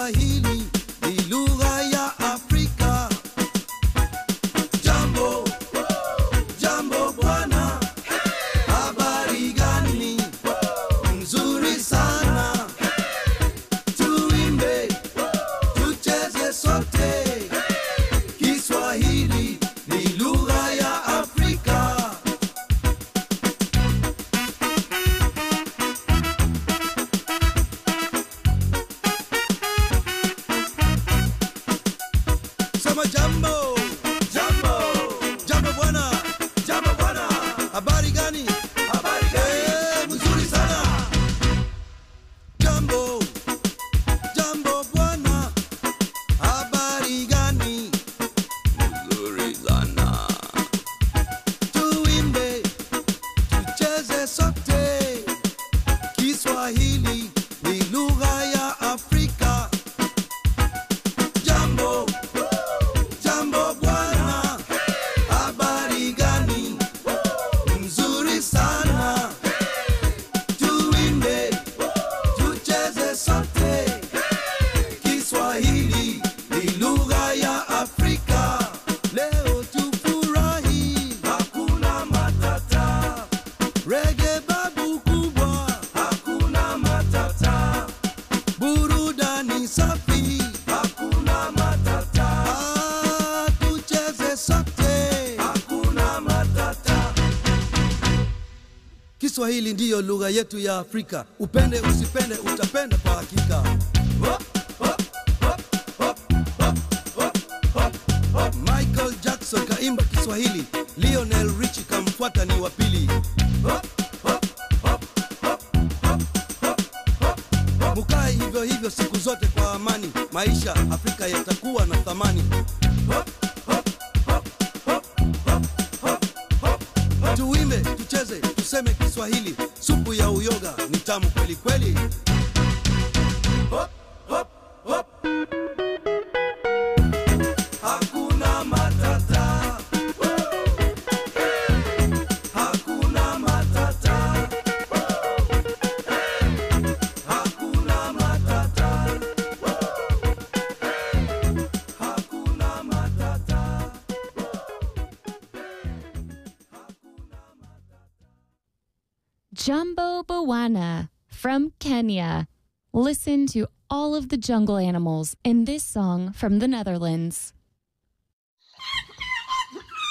Kiswahili ni lugha ya Afrika. Jambo, jambo bwana, habari gani? Nzuri sana. Tuimbe, tucheze sote. Kiswahili ni lugha ya Afrika. Sema jambo, jambo, jambo bwana, jambo bwana, habari gani? Habari gani? Mzuri sana. Jambo, jambo bwana, habari gani? Mzuri sana. Tuimbe, tucheze sote. Kiswahili ni lugha ya Afrika. Jambo, jambo bwana, habari gani? Mzuri sana. Tuimbe, tucheze sote. Kiswahili ni lugha ya Afrika. Leo tufurahi, hakuna matata. Reggae babu kubwa, hakuna matata. Burudani safi, hakuna matata. Tucheze sote, hakuna matata. Kiswahili ndiyo lugha yetu ya Afrika. Upende usipende, utapenda kwa hakika. Hop, hop, hop, hop, hop, hop, hop, hop. Michael Jackson kaimba Kiswahili, Lionel Richie kamfuata ni wa pili. Hop, hop, hop, hop, hop, hop, hop. Mukae hivyo hivyo siku zote kwa amani, maisha Afrika yatakuwa na thamani. Hop, hop, hop, hop, hop, hop, hop, hop. Tuimbe, tucheze, tuseme Kiswahili, supu ya uyoga ni tamu kweli kweli. Hop, hop, hop. Hakuna matata. Hakuna matata. Hakuna matata. Hakuna matata. Jambo Bawana from Kenya. Listen to all of the jungle animals in this song from the Netherlands.